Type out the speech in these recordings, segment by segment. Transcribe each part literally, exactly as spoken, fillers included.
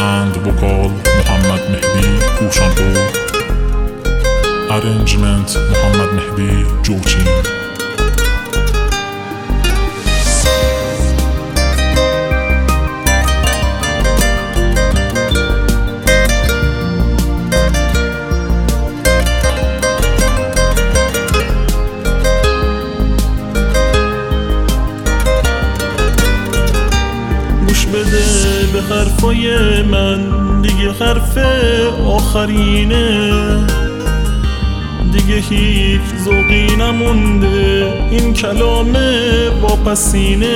and vocal محمد مهدی پوشانپور. Arrangement محمد مهدی جوچی. بده به حرفای من دیگه حرف آخرینه، دیگه هیچ ذوقی نمونده این کلام واپسینه.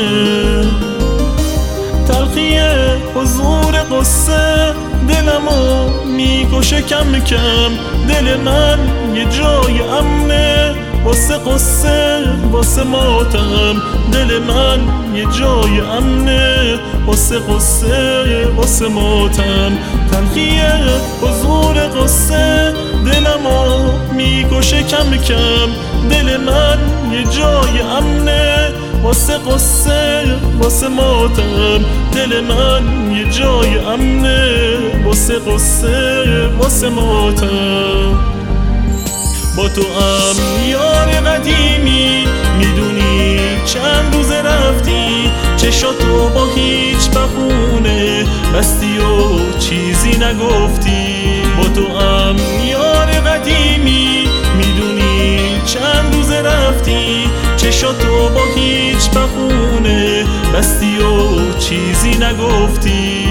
تلخی حضور قصه دلمو میکشه کم کم، دل من یه جای امنه واسه قصه واسه ماتم، دل من یه جای امنه واسه قصه واسه ماتم. تلخی حضور قصه دلمو میکشه کم کم، دل من یه جای امنه واسه قصه واسه ماتم، دل من یه جای امنه واسه قصه واسه ماتم. با تو ام یار قدیمی میدونی چند روز رفتی، چشاتو با هیچ بهونه بستی و چیزی نگفتی. با تو ام یار قدیمی میدونی چند روز رفتی، چشاتو با هیچ بهونه بستی و چیزی نگفتی.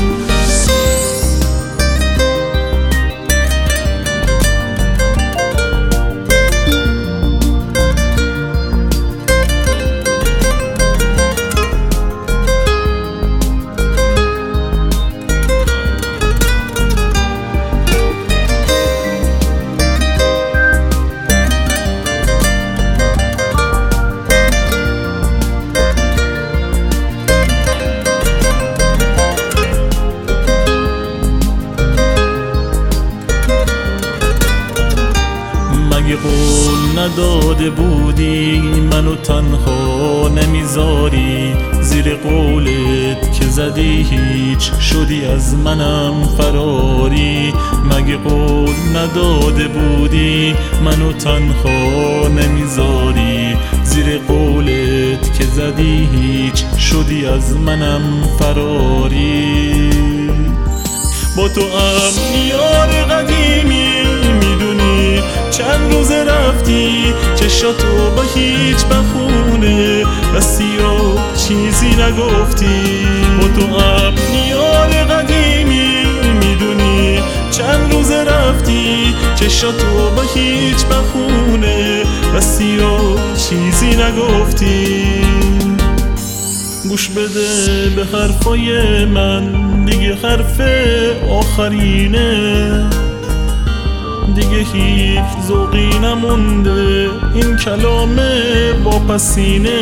مگه قول نداده بودی منو تنها نمیذاری، زیر قولت که زدی هیچ شدی از منم فراری. مگه قول نداده بودی منو تنها نمیذاری، زیر قولت که زدی هیچ شدی از منم فراری. با تو ام یار قدیمی میدونی چند روز رفتی، چشاتو با هیچ بخونه بستی و چیزی نگفتی. با تو ام یار قدیمی میدونی چند روز رفتی، چشاتو با هیچ بخونه بستی و چیزی نگفتی. گوش بده به حرفای من دیگه حرف آخرینه، دیگه هیچ ذوقی نمونده این کلام واپسینه.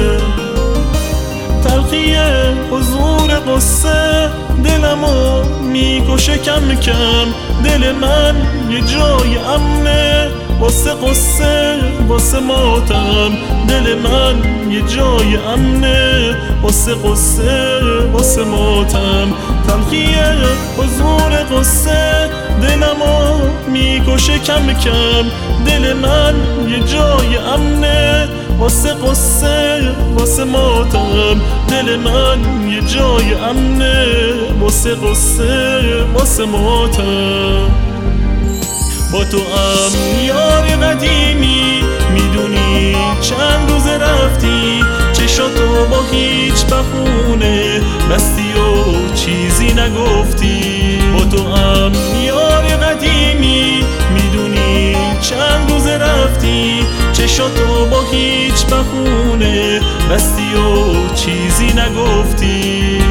تلخی حضور قصه دلمو میکشه کم کم، دل من یه جای امنه واسه قصه واسه ماتم، دل من یه جای امنه واسه قصه واسه ماتم. تلخی حضور قصه دلمو میکشه کم کم، دل من یه جای امنه واسه قصه واسه ماتم، دل من یه جای امنه واسه قصه واسه ماتم. با تو ام یار قدیمی میدونی چند روز رفتی، چشاتو با هیچ بهونه بستی و چیزی نگفتی. با تو ام یار قدیمی میدونی چند روز رفتی، چشاتو با هیچ بهونه بستی و چیزی نگفتی.